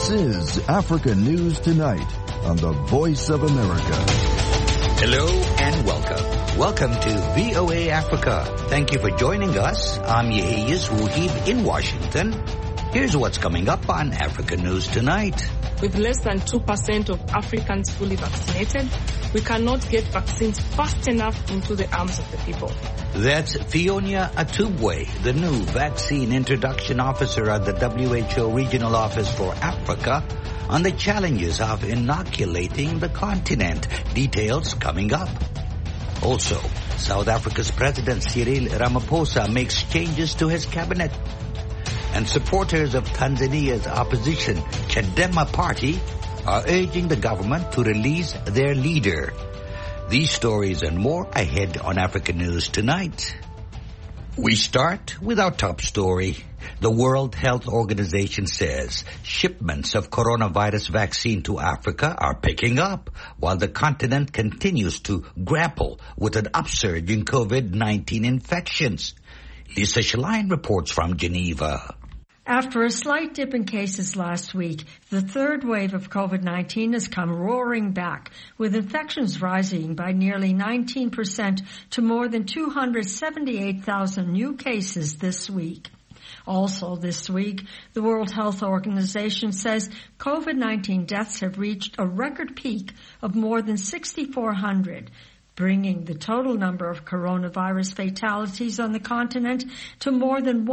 This is Africa News Tonight on the Voice of America. Hello and welcome. Welcome to VOA Africa. Thank you for joining us. I'm Yehiyas Wuhib in Washington. Here's what's coming up on Africa News Tonight. With less than 2% of Africans fully vaccinated, we cannot get vaccines fast enough into the arms of the people. That's Fiona Atubwe, the new vaccine introduction officer at the WHO Regional Office for Africa, on the challenges of inoculating the continent. Details coming up. Also, South Africa's President Cyril Ramaphosa makes changes to his cabinet. And supporters of Tanzania's opposition Chadema party are urging the government to release their leader. These stories and more ahead on Africa News Tonight. We start with our top story. The World Health Organization says shipments of coronavirus vaccine to Africa are picking up while the continent continues to grapple with an upsurge in COVID-19 infections. Lisa Schlein reports from Geneva. After a slight dip in cases last week, the third wave of COVID-19 has come roaring back, with infections rising by nearly 19% to more than 278,000 new cases this week. Also this week, the World Health Organization says COVID-19 deaths have reached a record peak of more than 6,400, bringing the total number of coronavirus fatalities on the continent to more than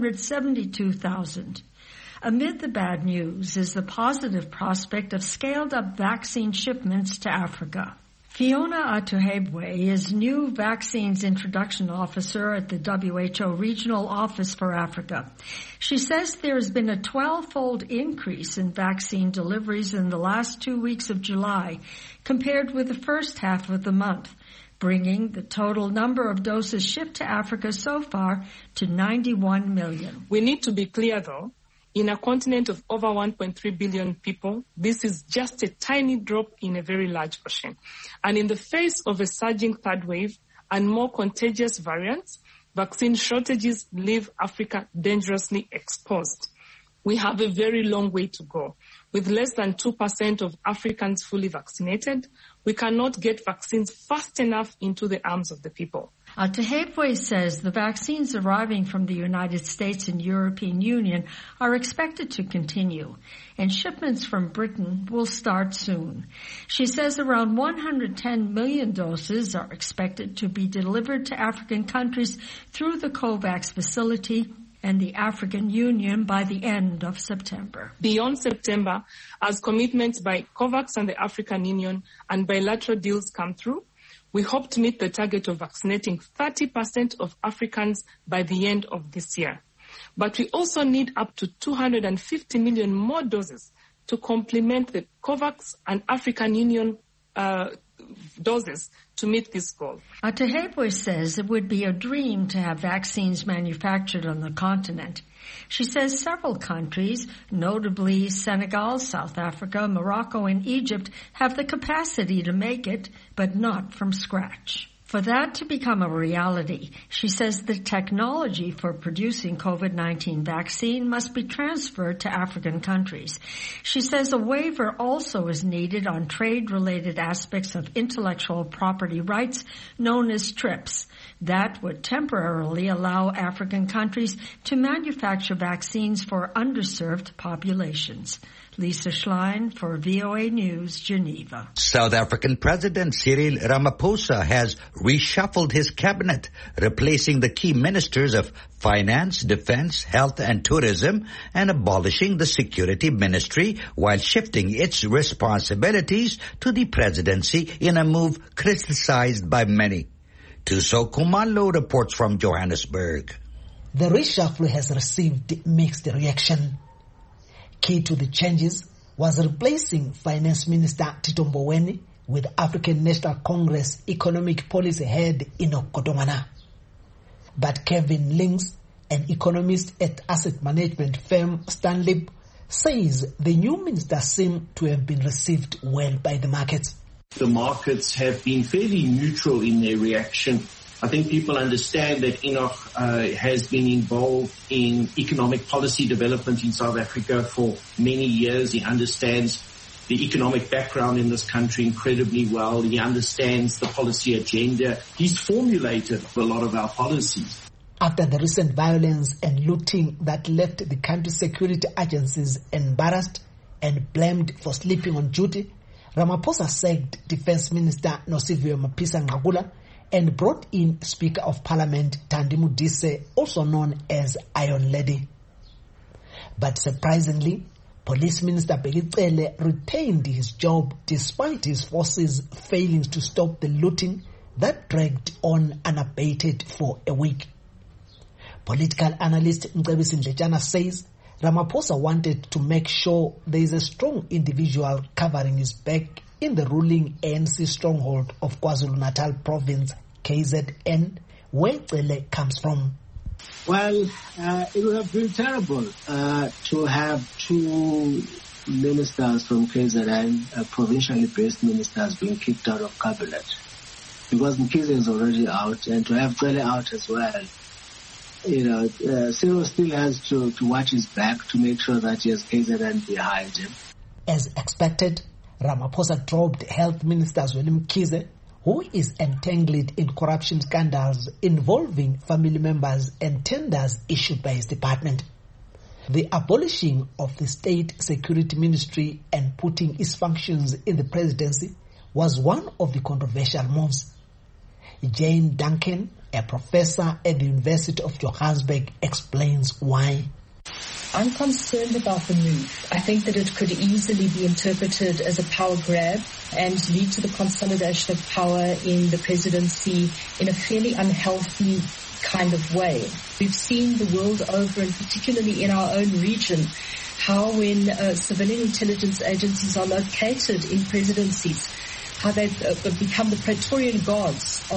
172,000. Amid the bad news is the positive prospect of scaled-up vaccine shipments to Africa. Fiona Atuhebwe is new vaccines introduction officer at the WHO Regional Office for Africa. She says there has been a 12-fold increase in vaccine deliveries in the last 2 weeks of July compared with the first half of the month, bringing the total number of doses shipped to Africa so far to 91 million. We need to be clear, though. In a continent of over 1.3 billion people, this is just a tiny drop in a very large ocean. And in the face of a surging third wave and more contagious variants, vaccine shortages leave Africa dangerously exposed. We have a very long way to go. With less than 2% of Africans fully vaccinated, we cannot get vaccines fast enough into the arms of the people. Atuhebwe says the vaccines arriving from the United States and European Union are expected to continue, and shipments from Britain will start soon. She says around 110 million doses are expected to be delivered to African countries through the COVAX facility and the African Union by the end of September. Beyond September, as commitments by COVAX and the African Union and bilateral deals come through, we hope to meet the target of vaccinating 30% of Africans by the end of this year. But we also need up to 250 million more doses to complement the COVAX and African Union doses to meet this goal. Atuhebwe says it would be a dream to have vaccines manufactured on the continent. She says several countries, notably Senegal, South Africa, Morocco, and Egypt, have the capacity to make it, but not from scratch. For that to become a reality, she says the technology for producing COVID-19 vaccine must be transferred to African countries. She says a waiver also is needed on trade-related aspects of intellectual property rights known as TRIPS. That would temporarily allow African countries to manufacture vaccines for underserved populations. Lisa Schlein for VOA News, Geneva. South African President Cyril Ramaphosa has reshuffled his cabinet, replacing the key ministers of finance, defense, health and tourism, and abolishing the security ministry while shifting its responsibilities to the presidency in a move criticized by many. Tuso Kumalo reports from Johannesburg. The reshuffle has received mixed reaction. Key to the changes was replacing Finance Minister Tito Mboweni with African National Congress Economic Policy Head Enoch Godongwana. But Kevin Links, an economist at asset management firm Stanlib, says the new minister seemed to have been received well by the markets. The markets have been fairly neutral in their reaction I think people understand that Enoch has been involved in economic policy development in South Africa for many years. He understands the economic background in this country incredibly well. He understands the policy agenda. He's formulated a lot of our policies. After the recent violence and looting that left the country's security agencies embarrassed and blamed for sleeping on duty, Ramaphosa sacked Defense Minister Nosiviwe Mapisa-Nqakula and brought in Speaker of Parliament Thandi Modise, also known as Iron Lady. But surprisingly, Police Minister Bheki Cele retained his job despite his forces failing to stop the looting that dragged on unabated for a week. Political analyst Mcebisi Ndlejana says Ramaphosa wanted to make sure there is a strong individual covering his back in the ruling ANC stronghold of KwaZulu-Natal province, KZN, where Cele comes from. Well, it would have been terrible to have two ministers from KZN, provincially based ministers, being kicked out of cabinet, because Mkhize is already out, and to have Cele out as well. Cyril still has to watch his back to make sure that he has KZN behind him. As expected, Ramaphosa dropped Health Minister Zweli Mkhize, who is entangled in corruption scandals involving family members and tenders issued by his department. The abolishing of the State Security Ministry and putting its functions in the presidency was one of the controversial moves. Jane Duncan, a professor at the University of Johannesburg, explains why. I'm concerned about the move. I think that it could easily be interpreted as a power grab and lead to the consolidation of power in the presidency in a fairly unhealthy kind of way. We've seen the world over, and particularly in our own region, how when civilian intelligence agencies are located in presidencies, how they've become the Praetorian guards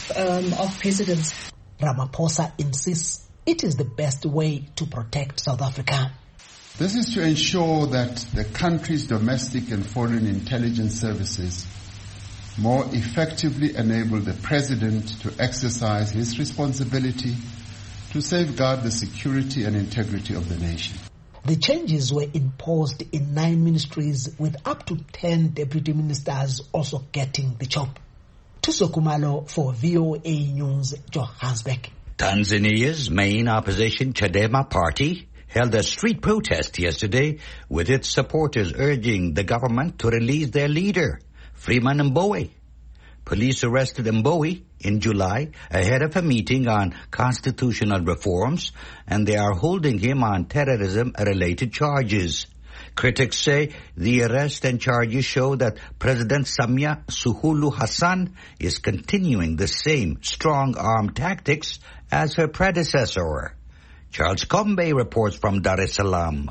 of presidents. Ramaphosa insists it is the best way to protect South Africa. This is to ensure that the country's domestic and foreign intelligence services more effectively enable the President to exercise his responsibility to safeguard the security and integrity of the nation. The changes were imposed in 9 ministries, with up to 10 deputy ministers also getting the job. Thuso Khumalo for VOA News, Johannesburg. Tanzania's main opposition, Chadema party, held a street protest yesterday with its supporters urging the government to release their leader, Freeman Mbowe. Police arrested Mbowe in July ahead of a meeting on constitutional reforms, and they are holding him on terrorism-related charges. Critics say the arrest and charges show that President Samia Suluhu Hassan is continuing the same strong-arm tactics as her predecessor. Charles Combe reports from Dar es Salaam.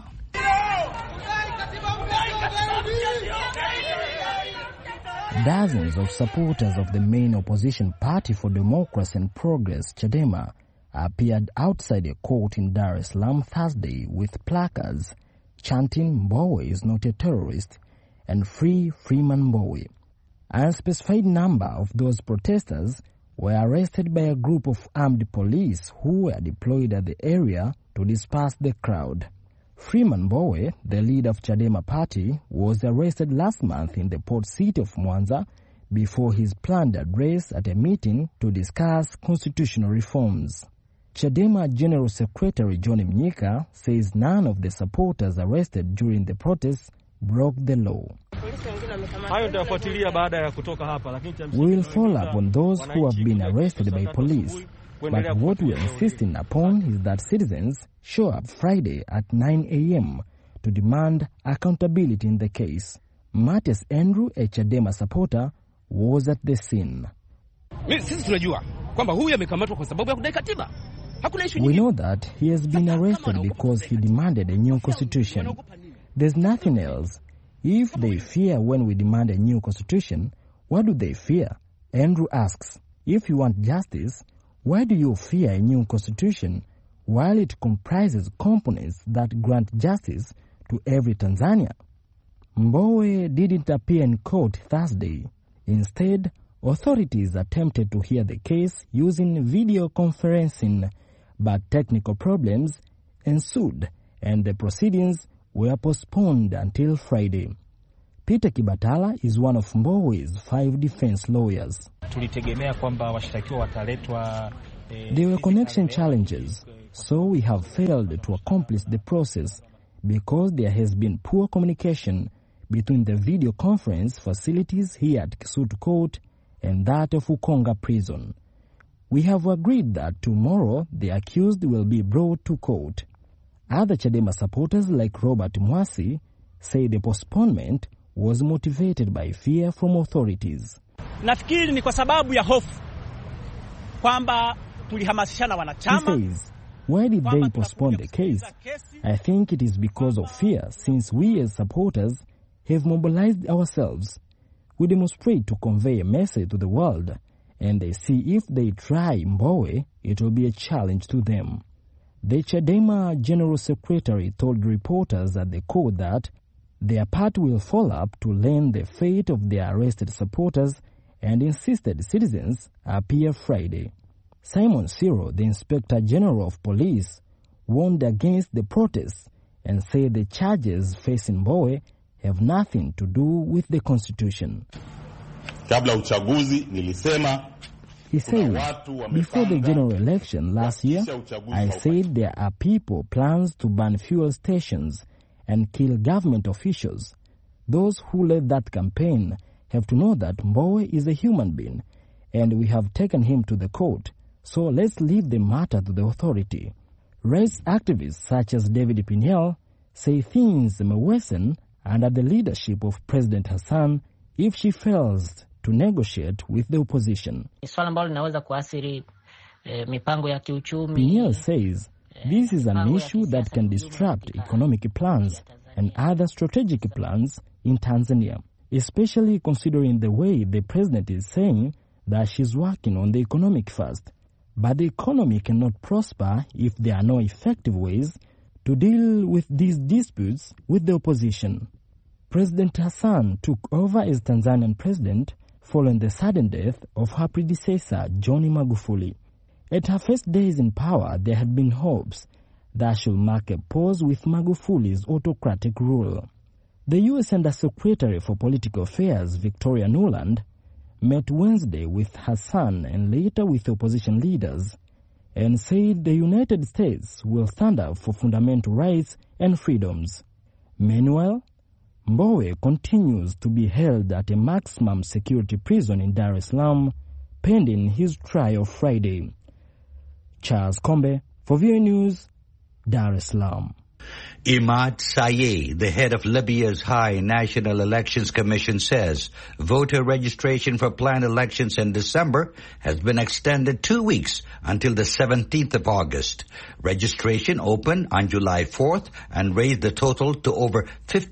Dozens of supporters of the main opposition party for democracy and progress, Chadema, appeared outside a court in Dar es Salaam Thursday with placards chanting "Mbowe is not a terrorist" and "Free Freeman Mbowe." A unspecified number of those protesters were arrested by a group of armed police who were deployed at the area to disperse the crowd. Freeman Mbowe, the leader of Chadema party, was arrested last month in the port city of Mwanza before his planned address at a meeting to discuss constitutional reforms. Chadema General Secretary John Mnyika says none of the supporters arrested during the protests broke the law. We will follow up on those who have been arrested by police, but what we are insisting upon is that citizens show up Friday at 9 a.m. to demand accountability in the case. Matthias Andrew, a Chadema supporter, was at the scene. We know that he has been arrested because he demanded a new constitution. There's nothing else. If they fear when we demand a new constitution, what do they fear? Andrew asks, if you want justice, why do you fear a new constitution while it comprises components that grant justice to every Tanzanian? Mbowe didn't appear in court Thursday. Instead, Authorities attempted to hear the case using video conferencing, but technical problems ensued and the proceedings were postponed until Friday. Peter Kibatala is one of Mbowe's 5 defense lawyers. There were connection challenges, so we have failed to accomplish the process because there has been poor communication between the video conference facilities here at Kisutu Court and that of Ukonga Prison. We have agreed that tomorrow the accused will be brought to court. Other Chadema supporters like Robert Mwasi say the postponement was motivated by fear from authorities. Nafikiri ni kwa sababu ya hofu kwamba tulihamasishana wanachama. He says, why did they postpone the case? I think it is because of fear, since we as supporters have mobilized ourselves. We demonstrate to convey a message to the world, and they see if they try Mbowe, it will be a challenge to them. The Chadema General Secretary told reporters at the court that their party will follow up to learn the fate of their arrested supporters and insisted citizens appear Friday. Simon Siro, the Inspector General of Police, warned against the protests and said the charges facing Mbowe have nothing to do with the Constitution. He said, before the general election last year, I said there are people plans to ban fuel stations and kill government officials. Those who led that campaign have to know that Mbowe is a human being, and we have taken him to the court. So let's leave the matter to the authority. Race activists such as David Pinel say things may worsen under the leadership of President Hassan if she fails to negotiate with the opposition. Pinel says this is an issue that can disrupt economic plans and other strategic plans in Tanzania, especially considering the way the president is saying that she's working on the economic first. But the economy cannot prosper if there are no effective ways to deal with these disputes with the opposition. President Hassan took over as Tanzanian president following the sudden death of her predecessor, John Magufuli. At her first days in power, there had been hopes that she would mark a pause with Magufuli's autocratic rule. The U.S. Undersecretary for Political Affairs, Victoria Nuland, met Wednesday with Hassan and later with opposition leaders and said the United States will stand up for fundamental rights and freedoms. Meanwhile, Mbowe continues to be held at a maximum security prison in Dar es Salaam pending his trial Friday. Charles Kombe, for VOA News, Dar es Salaam. Imad Sayed, the head of Libya's High National Elections Commission, says voter registration for planned elections in December has been extended 2 weeks until the 17th of August. Registration opened on July 4th and raised the total to over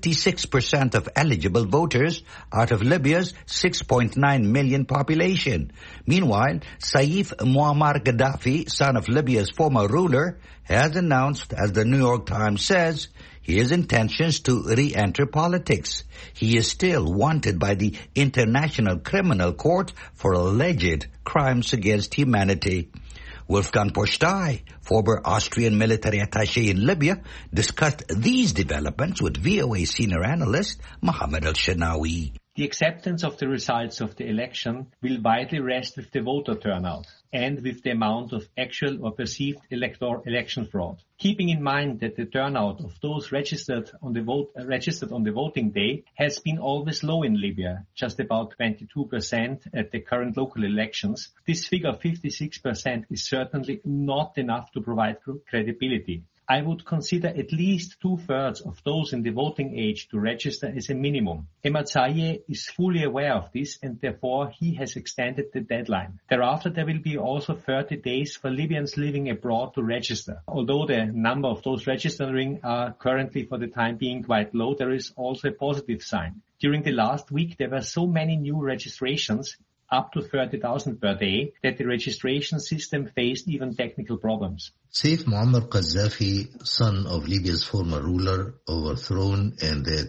56% of eligible voters out of Libya's 6.9 million population. Meanwhile, Saif Muammar Gaddafi, son of Libya's former ruler, has announced, as the New York Times says, his intentions to re-enter politics. He is still wanted by the International Criminal Court for alleged crimes against humanity. Wolfgang Postei, former Austrian military attaché in Libya, discussed these developments with VOA senior analyst Mohammed Al-Shanawi. The acceptance of the results of the election will widely rest with the voter turnout and with the amount of actual or perceived election fraud. Keeping in mind that the turnout of those registered on the voting day has been always low in Libya, just about 22% at the current local elections, this figure of 56% is certainly not enough to provide credibility. I would consider at least 2/3 of those in the voting age to register as a minimum. Imad Sayed is fully aware of this and therefore he has extended the deadline. Thereafter there will be also 30 days for Libyans living abroad to register. Although the number of those registering are currently for the time being quite low, there is also a positive sign. During the last week there were so many new registrations up to 30,000 per day, that the registration system faced even technical problems. Saif Muammar Gaddafi, son of Libya's former ruler, overthrown in the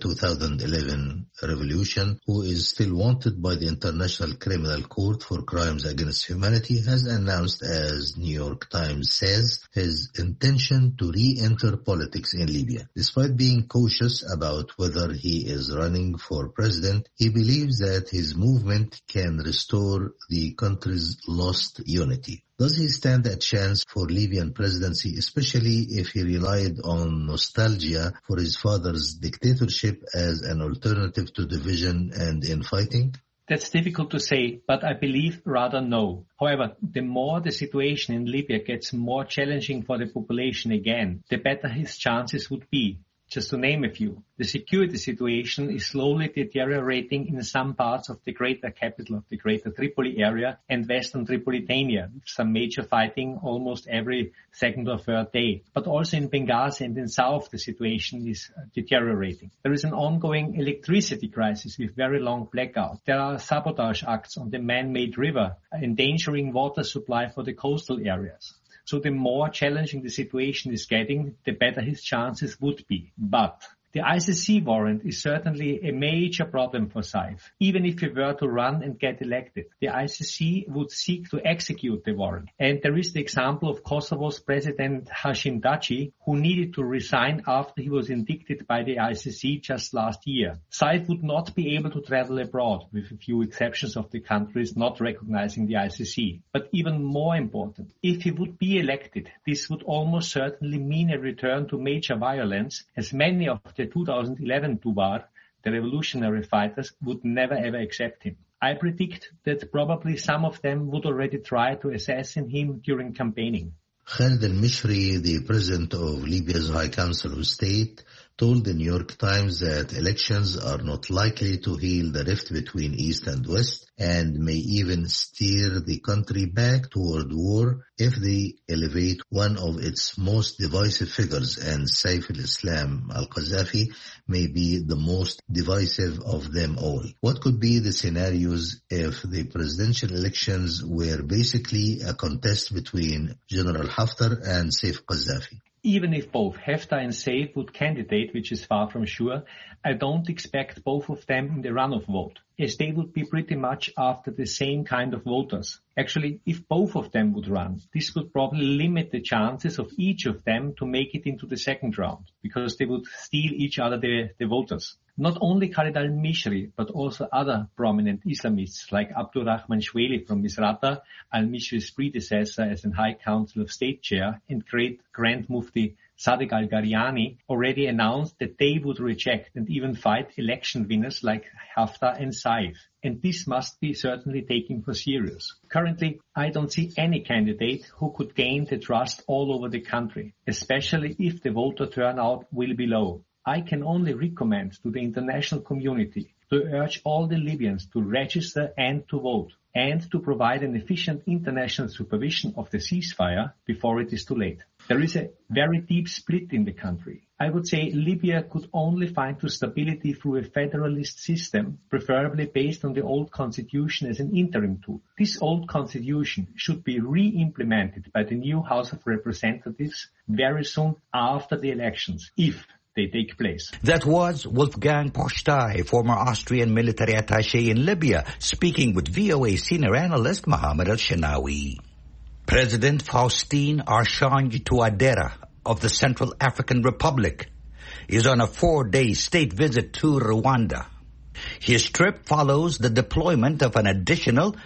2011 revolution, who is still wanted by the International Criminal Court for crimes against humanity, has announced, as New York Times says, his intention to re-enter politics in Libya. Despite being cautious about whether he is running for president, he believes that his movement can restore the country's lost unity. Does he stand a chance for Libyan presidency, especially if he relied on nostalgia for his father's dictatorship as an alternative to division and infighting? That's difficult to say, but I believe rather no. However, the more the situation in Libya gets more challenging for the population again, the better his chances would be. Just to name a few, the security situation is slowly deteriorating in some parts of the greater capital of the greater Tripoli area and western Tripolitania, with some major fighting almost every second or third day. But also in Benghazi and in south, the situation is deteriorating. There is an ongoing electricity crisis with very long blackouts. There are sabotage acts on the man-made river, endangering water supply for the coastal areas. So the more challenging the situation is getting, the better his chances would be. But the ICC warrant is certainly a major problem for Saif. Even if he were to run and get elected, the ICC would seek to execute the warrant. And there is the example of Kosovo's President Hashim Thaçi, who needed to resign after he was indicted by the ICC just last year. Saif would not be able to travel abroad, with a few exceptions of the countries not recognizing the ICC. But even more important, if he would be elected, this would almost certainly mean a return to major violence, as many of the 2011 Tubar, the revolutionary fighters, would never ever accept him. I predict that probably some of them would already try to assassinate him during campaigning. Khalid al-Mishri, the president of Libya's High Council of State, told the New York Times that elections are not likely to heal the rift between East and West and may even steer the country back toward war if they elevate one of its most divisive figures, and Saif al-Islam al-Gaddafi may be the most divisive of them all. What could be the scenarios if the presidential elections were basically a contest between General Haftar and Saif Gaddafi? Even if both Haftar and Saif would candidate, which is far from sure, I don't expect both of them in the runoff vote, as they would be pretty much after the same kind of voters. Actually, if both of them would run, this would probably limit the chances of each of them to make it into the second round, because they would steal each other the voters. Not only Khalid al-Mishri, but also other prominent Islamists like Abdurrahman Shweli from Misrata, al-Mishri's predecessor as an High Council of State chair, and great Grand Mufti Sadiq al-Gharyani already announced that they would reject and even fight election winners like Haftar and Saif. And this must be certainly taken for serious. Currently, I don't see any candidate who could gain the trust all over the country, especially if the voter turnout will be low. I can only recommend to the international community to urge all the Libyans to register and to vote, and to provide an efficient international supervision of the ceasefire before it is too late. There is a very deep split in the country. I would say Libya could only find to stability through a federalist system, preferably based on the old constitution as an interim tool. This old constitution should be re-implemented by the new House of Representatives very soon after the elections, if they take place. That was Wolfgang Postei, former Austrian military attaché in Libya, speaking with VOA senior analyst Mohammed Al-Shinawi. President Faustin Archange Touadera of the Central African Republic is on a 4-day state visit to Rwanda. His trip follows the deployment of an additional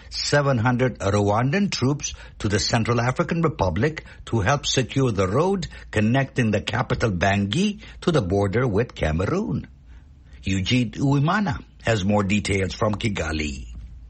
700 Rwandan troops to the Central African Republic to help secure the road connecting the capital Bangui to the border with Cameroon. Eugene Uwimana has more details from Kigali.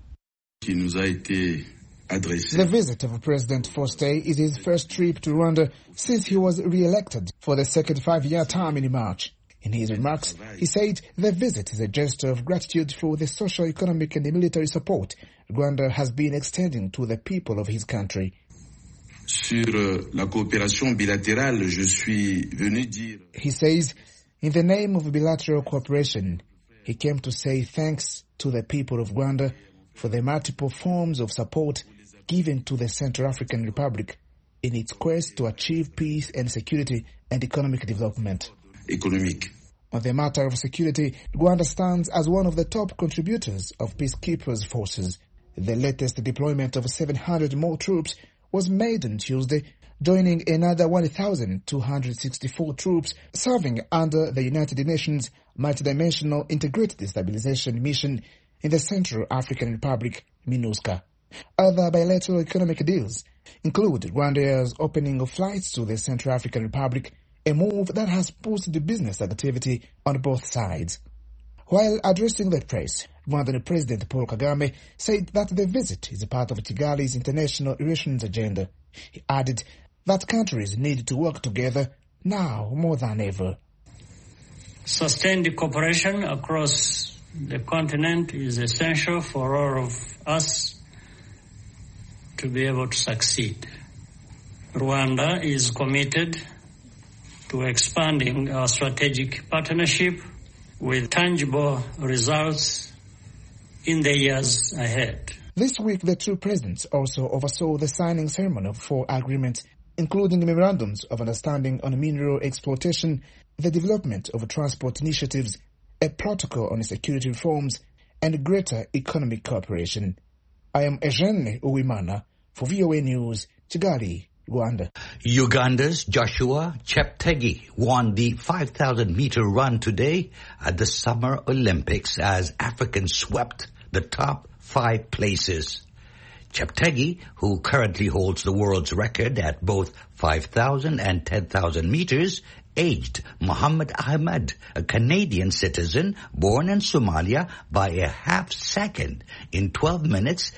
The visit of President Faustin is his first trip to Rwanda since he was re-elected for the second 5-year term in March. In his remarks, he said the visit is a gesture of gratitude for the social, economic and military support Rwanda has been extending to the people of his country. Sur la coopération bilatérale, je suis venu dire... He says, in the name of bilateral cooperation, he came to say thanks to the people of Rwanda for the multiple forms of support given to the Central African Republic in its quest to achieve peace and security and economic development. On the matter of security, Rwanda stands as one of the top contributors of peacekeepers' forces. The latest deployment of 700 more troops was made on Tuesday, joining another 1,264 troops serving under the United Nations Multidimensional Integrated Stabilization Mission in the Central African Republic, MINUSCA. Other bilateral economic deals include Rwanda's opening of flights to the Central African Republic, a move that has boosted business activity on both sides. While addressing the press, Rwandan President Paul Kagame said that the visit is a part of Kigali's international relations agenda. He added that countries need to work together now more than ever. Sustained cooperation across the continent is essential for all of us to be able to succeed. Rwanda is committed to expanding our strategic partnership with tangible results in the years ahead. This week, the two presidents also oversaw the signing ceremony of 4 agreements, including memorandums of understanding on mineral exploitation, the development of transport initiatives, a protocol on security reforms, and greater economic cooperation. I am Eugene Uwimana for VOA News, Kigali, Rwanda. Uganda's Joshua Cheptegei won the 5,000-meter run today at the Summer Olympics as Africans swept the top 5 places. Cheptegei, who currently holds the world's record at both 5,000 and 10,000 meters, aged Muhammad Ahmed, a Canadian citizen born in Somalia, by a half second in 12 minutes,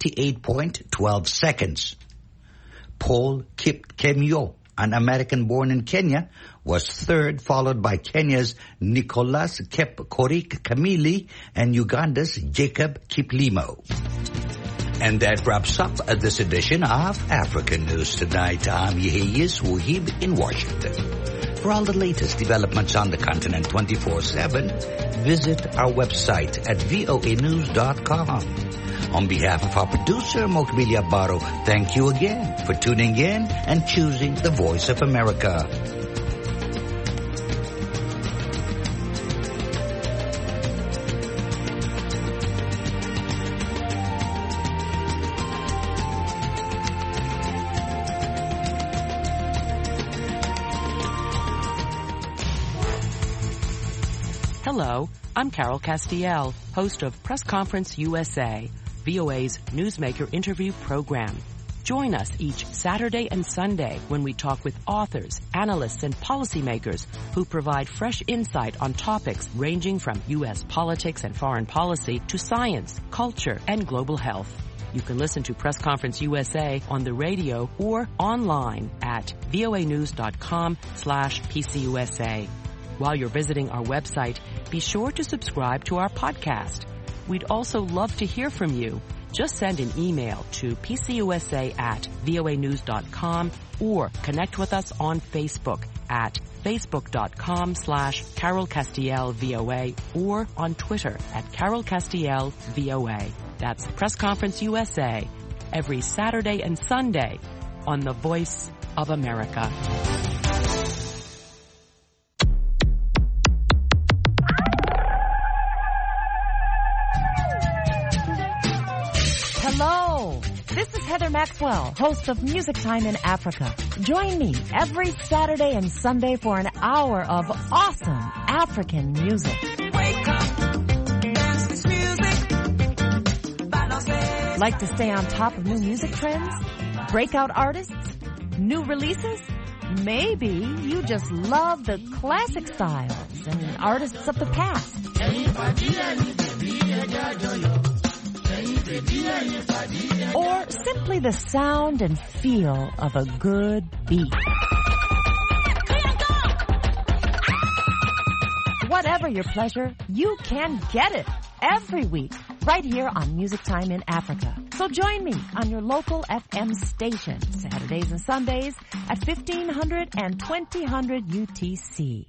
58.12 seconds. Paul Kipkemyo, an American born in Kenya, was third, followed by Kenya's Nicholas Kipkorir Kamili and Uganda's Jacob Kiplimo. And that wraps up this edition of African News Tonight. I'm Yehiyas Wahib in Washington. For all the latest developments on the continent 24/7, visit our website at voanews.com. On behalf of our producer, Mokbili Abaro, thank you again for tuning in and choosing the Voice of America. Hello, I'm Carol Castiel, host of Press Conference USA, VOA's newsmaker interview program. Join us each Saturday and Sunday when we talk with authors, analysts, and policymakers who provide fresh insight on topics ranging from U.S. politics and foreign policy to science, culture, and global health. You can listen to Press Conference USA on the radio or online at voanews.com/PCUSA. While you're visiting our website, be sure to subscribe to our podcast. We'd also love to hear from you. Just send an email to pcusa@voanews.com or connect with us on Facebook at facebook.com/CarolCastielVOA or on Twitter at CarolCastielVOA. That's Press Conference USA every Saturday and Sunday on the Voice of America. Hello, this is Heather Maxwell, host of Music Time in Africa. Join me every Saturday and Sunday for an hour of awesome African music. Wake up, dance this music. Like to stay on top of new music trends? Breakout artists? New releases? Maybe you just love the classic styles and artists of the past. Or simply the sound and feel of a good beat. Whatever your pleasure, you can get it every week right here on Music Time in Africa. So join me on your local FM station, Saturdays and Sundays at 1500 and 2000 UTC.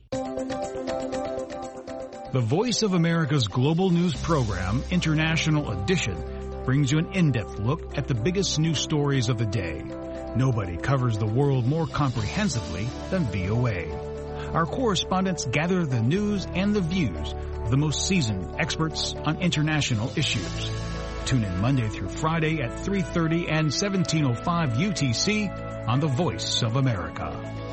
The Voice of America's Global News Program, International Edition, brings you an in-depth look at the biggest news stories of the day. Nobody covers the world more comprehensively than VOA. Our correspondents gather the news and the views of the most seasoned experts on international issues. Tune in Monday through Friday at 3:30 and 17:05 UTC on the Voice of America.